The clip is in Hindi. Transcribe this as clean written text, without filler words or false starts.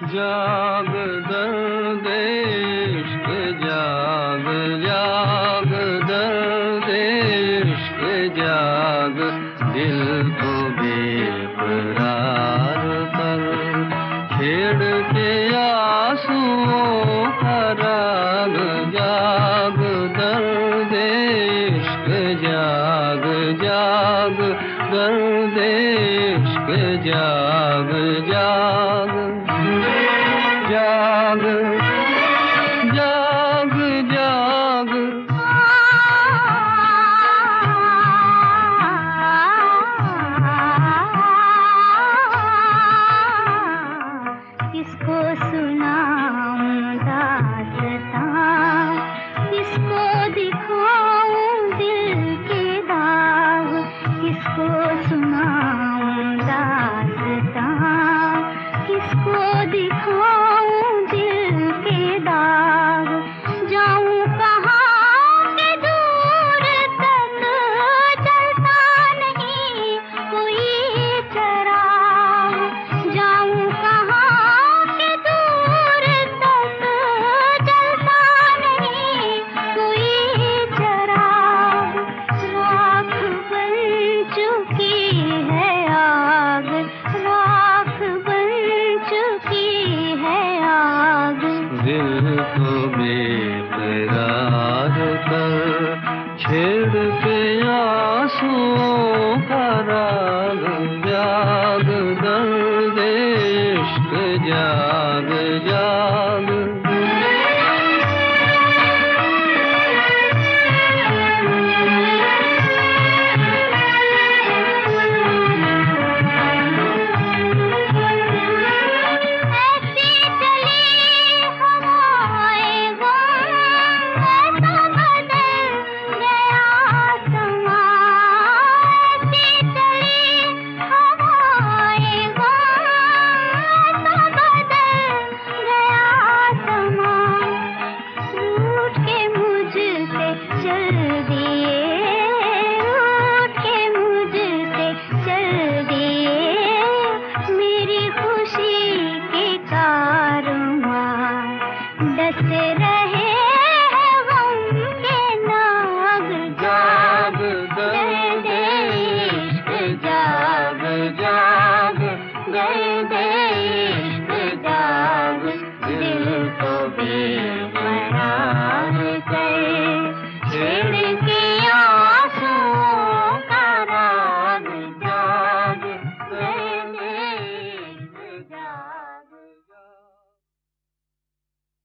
जाग दर्द इश्क जाग, जाग दर्द इश्क जाग, दिल को बेकरार कर, छेड़ के आंसुओं का राग। जाग दर्द इश्क जाग, जाग दर्द इश्क जाग, जाग जाग जाग जाग। किसको सुनाऊं दास्तां, किसको दिखाऊं दिल के दाग, किसको सुनाऊं दास्तां, किसको दिखाऊं दिल के दाग। जाऊं कहाँ के दूर तक, चलता नहीं कोई चराग। जाऊं कहाँ के दूर तक, चलता नहीं कोई चराग। राख बन चुकी है आग, राख बन चुकी है आग। दिल को बेकरार कर, छेड़ के आंसुओं का राग। जाग दर्द इश्क जाग, जाग डस रहे हैं गम के नाग। जाग दर्द इश्क जाग, जाग दर्द इश्क जाग, दिल को बेकरार कर, छेड़ के आंसुओं का राग। जाग दर्द इश्क जाग।